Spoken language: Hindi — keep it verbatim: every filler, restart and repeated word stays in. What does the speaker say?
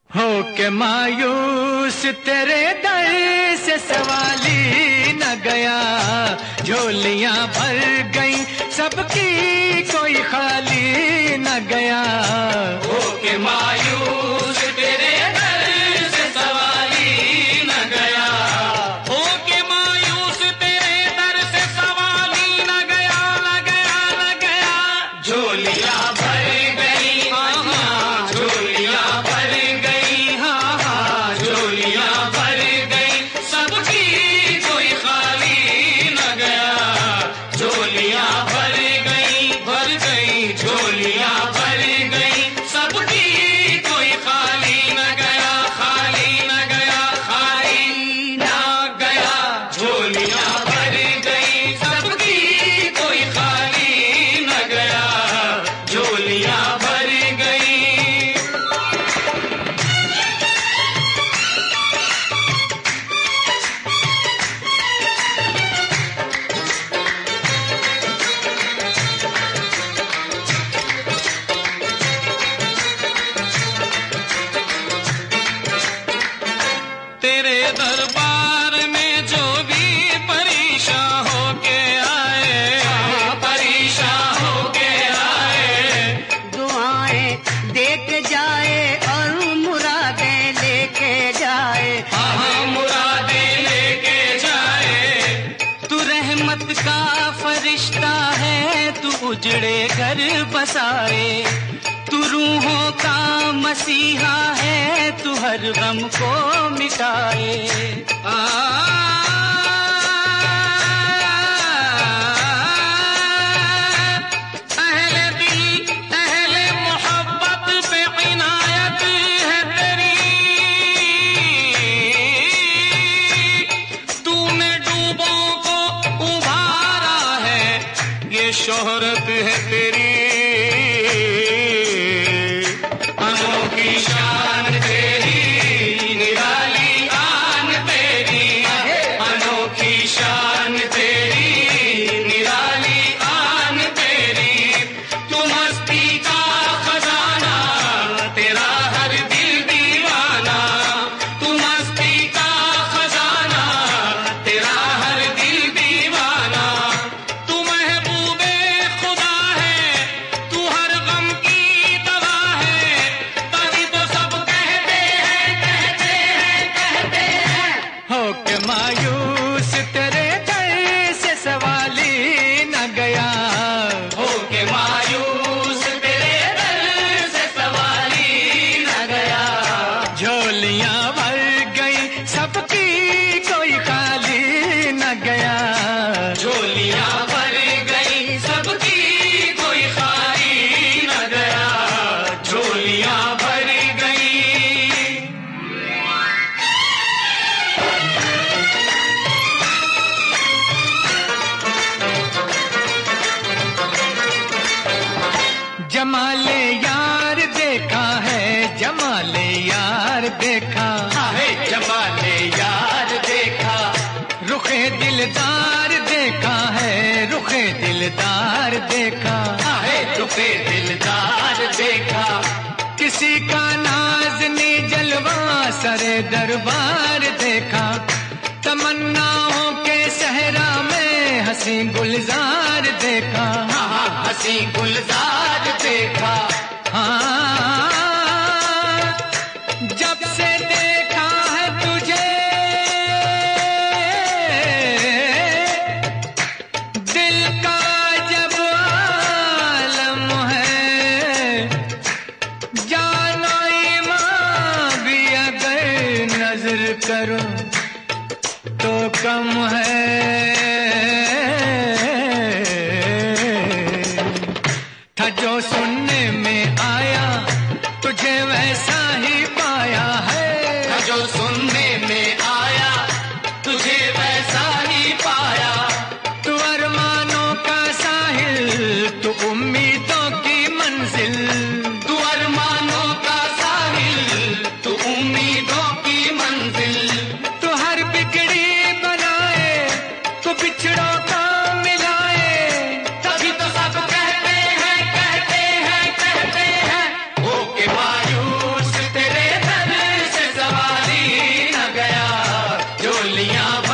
हो के मायूस तेरे दर से सवाली न गया, झोलियां भर गई सबकी कोई खाली न गया। हो के मायूस तेरे दर से सवाली न गया, हो के मायूस तेरे दर से सवाली न गया, न गया न गया। झोलियां भर गई, हाँ झोलियां भर गई, हाँ हाँ झोलियां भर गई सबकी कोई खाली न गया। झोलियां भर गई, भर गई झोलियां भर गई सबकी कोई खाली न गया, खाली न गया, खाली न गया। झोलियां भर गई सबकी कोई खाली न गया, झोलियां भर गई। तेरे दरबार में जो भी परेशान होके आए, परेशान होके आए, दुआएं दे के जाए और मुरादें लेके जाए, हाँ मुरादें लेके जाए। तू रहमत का फरिश्ता है, तू उजड़े घर बसाए, तू रूहों का मसीहा है, तू हर गम को मिटाए। आ, अहले दिल अहले मोहब्बत पे इनायत है तेरी, तूने डूबों को उभारा है, ये शोहरत है तेरी। अनोखी शान तेरी, निराली आन तेरी, अनोखी शान तेरी, निराली आन तेरी। तू मस्ती का खजाना, तेरा हर दिल दीवाना, तू मस्ती का खजाना, तेरा हर दिल दीवाना। तू महबूबे खुदा है, तू हर गम की दवा है, तभी तो सब कहते हैं, कहते हैं, कहते हैं। हो के मायूस तेरे दर से सवाली न गया, हो के मायूस तेरे दर से सवाली न गया। झोलियां भर गई सबकी कोई खाली न गया। झोलियां भर गई सबकी कोई खाली न गया, झोलियां भर गई। जमाले यार देखा है, जमाले यार देखा, है जमाले यार देखा, रुखे दिलदार देखा है, रुखे दिलदार देखा। है रुपे दिलदार देखा। किसी का नाज़नी जलवा सरे दरबार देखा, तमन्नाओं के सहरा में हंसी गुलजार देखा। हाँ हंसी गुलजार देखा। हाँ, जब से देखा है तुझे दिल का जब आलम है, जानो ईमान भी अगर नजर करो तो कम है। था जो सुनने में आया तुझे वैसा ही पाया है, जो सुनने में आया तुझे वैसा ही पाया। तू अरमानों का साहिल, तू उम्मीदों की मंजिल, तू अरमानों का साहिल, तू उम्मीदों की मंजिल। तू हर बिगड़ी बनाए, तू बिछड़ों को मिलाए, तभी तो सब कहते हैं, कहते हैं, कहते हैं। हो के मायूस तेरे दर दुनिया